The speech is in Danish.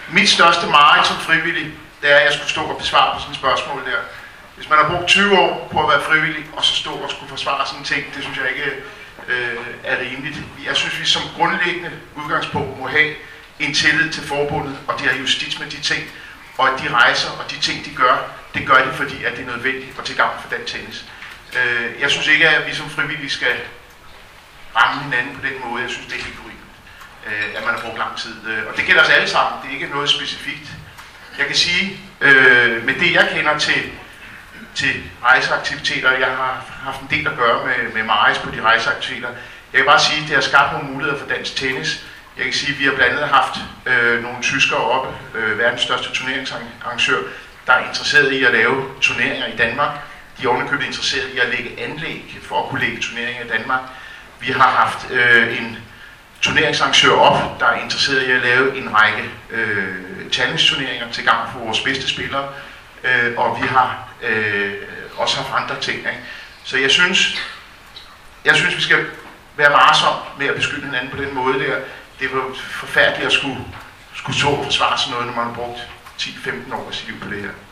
Mit største mareridt som frivillig, det er, at jeg skulle stå og besvare på sådan et spørgsmål der. Hvis man har brugt 20 år på at være frivillig, og så stå og skulle forsvare sådan en ting, det synes jeg ikke er rimeligt. Jeg synes, vi som grundlæggende udgangspunkt må have en tillid til forbundet, og de har justits med de ting, og at de rejser, og de ting, de gør, det gør de, fordi at det er nødvendigt og til gavn for dansk tennis. Jeg synes ikke, at vi som frivillige skal ramme hinanden på den måde. Jeg synes, det er helt urimeligt, at man har brugt lang tid. Og det gælder os alle sammen. Det er ikke noget specifikt. Jeg kan sige, med det jeg kender til rejseaktiviteter, jeg har haft en del at gøre med Maris på de rejseaktiviteter. Jeg kan bare sige, at det har skabt nogle muligheder for dansk tennis. Jeg kan sige, at vi har blandt andet haft nogle tyskere oppe, verdens største turneringsarrangør, der er interesseret i at lave turneringer i Danmark. De er ovenikøbet interesseret i at lægge anlæg for at kunne lægge turneringer i Danmark. Vi har haft en turneringsarrangør op, der er interesseret i at lave en række challenge-turneringer til gavn for vores bedste spillere. Og vi har også haft andre ting. Ikke? Så jeg synes, vi skal være varsomme med at beskytte hinanden på den måde der. Det var forfærdeligt at skulle stå og forsvare sådan noget, når man har brugt 10-15 år af sit liv på det her.